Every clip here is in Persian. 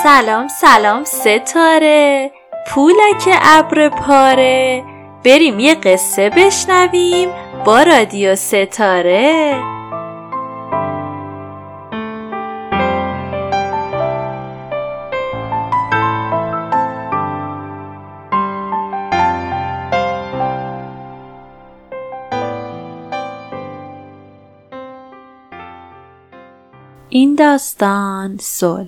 سلام سلام ستاره، پولک ابر پاره، بریم یه قصه بشنویم با رادیو ستاره. این داستان صلح.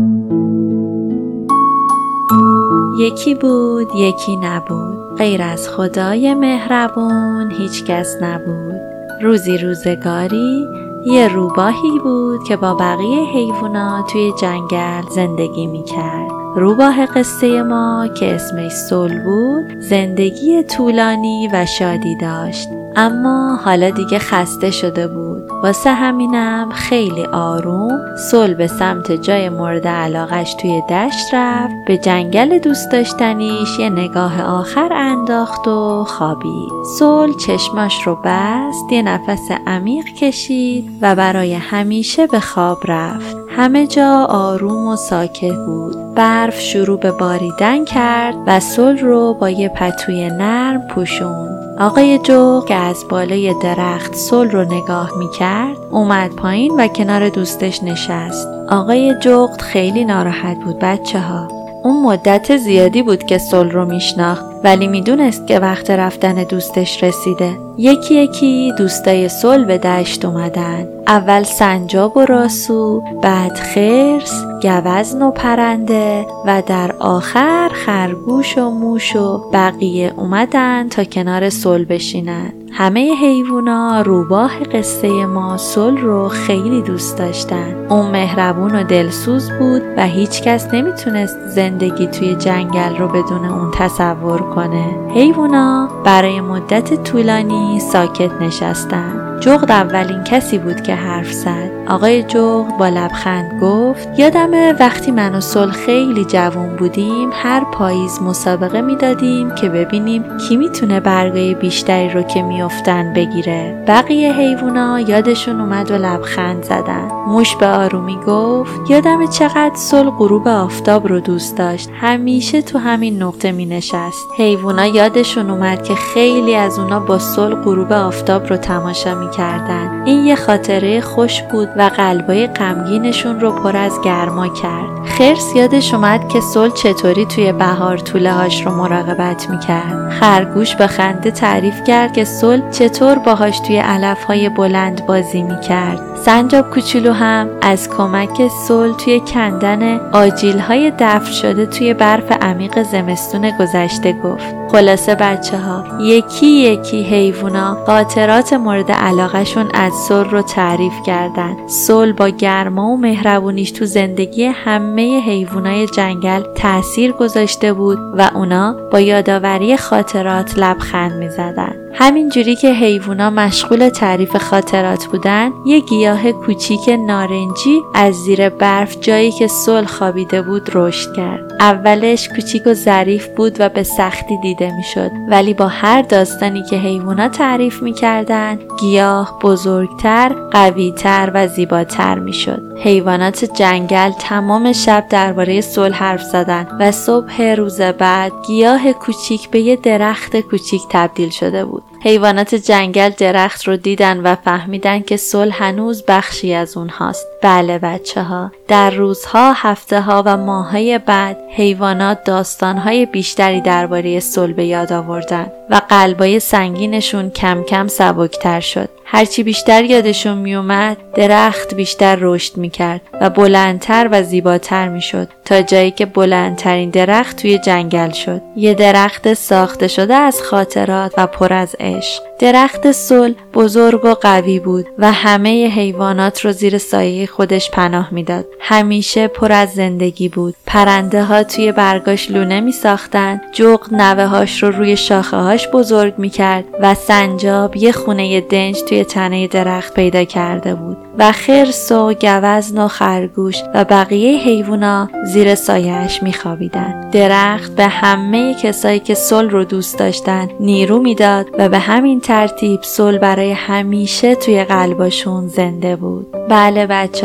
یکی بود یکی نبود، غیر از خدای مهربون هیچ کس نبود. روزی روزگاری یه روباهی بود که با بقیه حیوانات توی جنگل زندگی میکرد. روباه قصه ما که اسمش صلح بود زندگی طولانی و شادی داشت، اما حالا دیگه خسته شده بود. واسه همینم خیلی آروم صلح به سمت جای مورد علاقش توی دشت رفت، به جنگل دوست داشتنیش یه نگاه آخر انداخت و خوابید. صلح چشماش رو بست، یه نفس عمیق کشید و برای همیشه به خواب رفت. همه جا آروم و ساکت بود. برف شروع به باریدن کرد و صلح رو با یه پتوی نرم پوشوند. آقای جغد که از بالای درخت صلح رو نگاه میکرد اومد پایین و کنار دوستش نشست. آقای جغد خیلی ناراحت بود بچه‌ها. اون مدت زیادی بود که صلح رو میشناخت، ولی میدونست که وقت رفتن دوستش رسیده. یکی یکی دوستای صلح به دشت اومدن. اول سنجاب و راسو، بعد خرس، گوزن و پرنده و در آخر خرگوش و موش و بقیه اومدن تا کنار صلح بشینن. همه حیوونا روباه قصه ما صلح رو خیلی دوست داشتن. اون مهربون و دلسوز بود و هیچ کس نمیتونست زندگی توی جنگل رو بدون اون تصور کنه. حیوونا برای مدت طولانی ساکت نشستن. جغد اولین کسی بود که حرف زد. آقای جغد با لبخند گفت یادمه وقتی من و صلح خیلی جوان بودیم هر پاییز مسابقه میدادیم که ببینیم کی میتونه برگای بیشتری رو که میافتن بگیره. بقیه حیوونا یادشون اومد و لبخند زدن. موش به آرومی گفت یادمه چقدر صلح غروب آفتاب رو دوست داشت، همیشه تو همین نقطه مینشست. حیوونا یادشون اومد که خیلی از اونا با صلح غروب آفتاب رو تماشا میکردن. این یه خاطره خوش بود و قلبای غمگینشون رو پر از گرما کرد. خرس یادش اومد که صلح چطوری توی بهار توله هاش رو مراقبت میکرد. خرگوش به خنده تعریف کرد که صلح چطور باهاش توی علف های بلند بازی میکرد. سنجاب کوچولو هم از کمک صلح توی کندن آجیل های دفن شده توی برف عمیق زمستون گذشته گفت. خلاصه بچه‌ها، یکی یکی حیوونا خاطرات مورد علاقه‌شون از صلح رو تعریف کردن. صلح با گرما و مهربونیش تو زندگی همه حیوانای جنگل تأثیر گذاشته بود و اونا با یادآوری خاطرات لبخند می‌زدن. همینجوری که حیوونا مشغول تعریف خاطرات بودن، یه گیاه کوچیک نارنجی از زیر برف جایی که صلح خوابیده بود رشد کرد. اولش کوچیک و ظریف بود و به سختی دیده میشد، ولی با هر داستانی که حیوونا تعریف میکردن گیاه بزرگتر، قویتر و زیباتر میشد. حیوانات جنگل تمام شب درباره صلح حرف زدن و صبح روز بعد گیاه کوچیک به یه درخت کوچیک تبدیل شده بود. حیوانات جنگل درخت رو دیدن و فهمیدن که صلح هنوز بخشی از اونهاست. بله بچه‌ها، در روزها، هفته‌ها و ماه‌های بعد حیوانات داستان‌های بیشتری درباره صلح به یاد آوردن و قلبای سنگینشون کم کم سبکتر شد. هرچی بیشتر یادشون میومد درخت بیشتر رشد میکرد و بلندتر و زیباتر میشد تا جایی که بلندترین درخت توی جنگل شد. یه درخت ساخته شده از خاطرات و پر از عشق. درخت صلح بزرگ و قوی بود و همه حیوانات رو زیر سایه خودش پناه میداد. همیشه پر از زندگی بود. پرنده ها توی برگاش لونه می ساختن، جغد نوه هاش رو روی شاخه هاش بزرگ می کرد و سنجاب یه خونه دنج توی تنه درخت پیدا کرده بود و خرس و گوزن و خرگوش و بقیه حیوونا زیر سایه‌اش می خوابیدن. درخت به همه کسایی که صلح رو دوست داشتن نیرو میداد و به همین ترتیب صلح برای همیشه توی قلباشون زنده بود. بله بچه‌ها،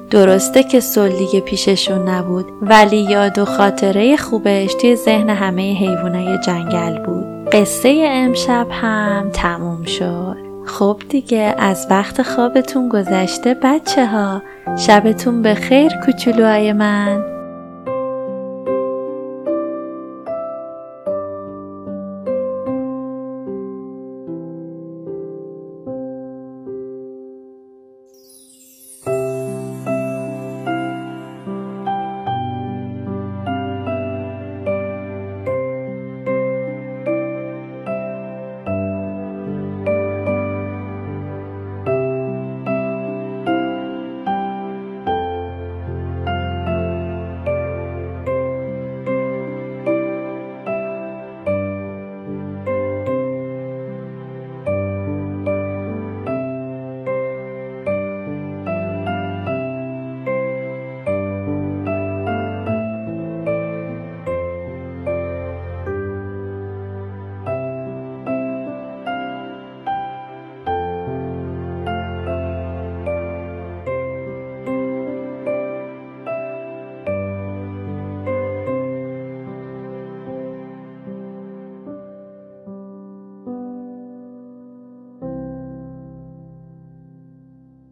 درسته که سل دیگه پیششون نبود، ولی یاد و خاطره خوبش توی ذهن همه حیوانای جنگل بود. قصه امشب هم تموم شد. خب دیگه از وقت خوابتون گذشته بچه ها. شبتون بخیر کوچولوهای من.